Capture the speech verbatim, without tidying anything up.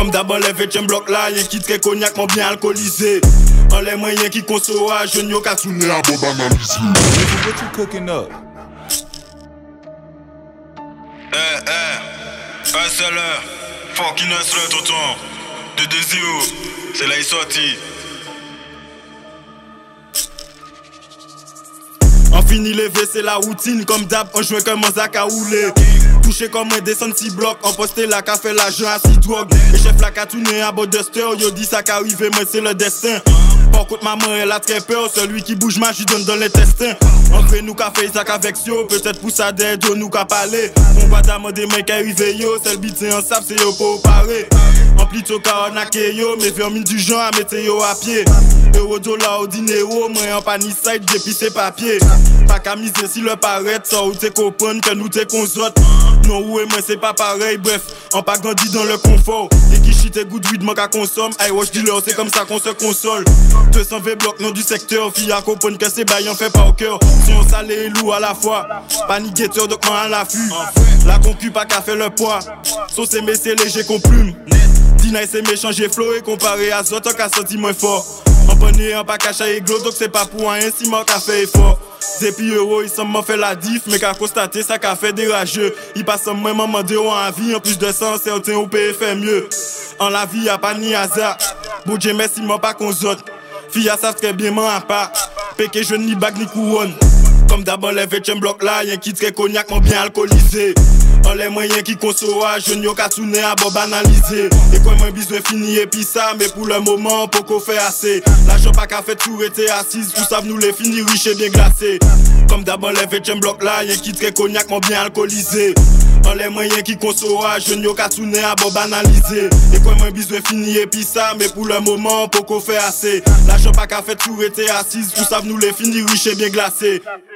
Comme d'abord les vêtements bloc là, y'en qui très cognac, mon bien alcoolisé. En les moyens qui consoient, je n'ai qu'à tourner à bob analysé. What you cooking up? Eh, eh, passe là, fucking us le tonton. deux deux zéro, c'est là il sorti. On finit levé, c'est la routine. Comme d'hab, on joue comme un zac à rouler. Touché comme un descend si bloc. On posté la café l'argent à six drogue. Et chef la ka tourné à bord de steur. Yo dit ça qu'arrive, moi c'est le destin. Par contre maman elle a très peur. Celui qui bouge ma j'y donne dans l'intestin. On fait nous qu'a fait ça qu'avec yo. Peut-être pour ça d'aide nous qu'a parlé. On va demander mecs qui arrive yo. Celle bite c'est un sap c'est yo pour parer. En plutôt qu'à on a yo. Mais vermine du genre à mettre yo à pied. Euro dollar au dinero. Moi en paniside j'ai pissé papier. Pas qu'à miser si le paraît. Ça ou t'es copain que nous t'es consotte. Non ou et moi c'est pas pareil. Bref on pas grandi dans le confort. Et qui chite et good weed man qu'à consomme. Aïe watch dealer c'est comme ça qu'on se console. deux cent vingt blocs non du secteur. Fille à comprendre que c'est bail on fait pas au cœur. Si on salé et lourd à la fois. Panique guetteur donc moi à l'affût. La concu pas qu'à faire le poids. Sauce et mais c'est léger qu'on plume. Dina c'est méchant j'ai flow et comparé à Zot on qu'a senti moins fort. On prenait un pas caché et glos donc c'est pas pour rien si moi qu'a fait effort. Depuis euro il s'en m'a fait la diff mais qu'a constaté ça qu'a fait des rageux. Il passe en même moment de en vie en plus de ça certains au pays fait mieux. En la vie y'a pas ni hasard. Bon Dieu merci moi pas qu'on zot. Fille à savent très bien m'en a pas. Péké je ni bague ni couronne. Comme d'abord les vêtements bloc là, y'en qui très cognac mon bien alcoolisé. En les moyens qui consoient, je n'ai qu'à tourner à bob analyser. Et quoi moi besoin fini et puis ça, mais pour le moment, pour qu'on fait assez. L'argent pas qu'à fait tout rester assise, pour ça nous les finir riches et bien glacés. Comme d'abord les vêtements bloc là, y'en qui très cognac mon bien alcoolisé. En les moyens qui consoient, je n'ai qu'à tourner à bob analyser. Et quoi moi besoin fini et puis ça, mais pour le moment, pour qu'on fait assez. L'argent pas qu'à fait tout rester assise, pour ça nous les finir riches et bien glacés.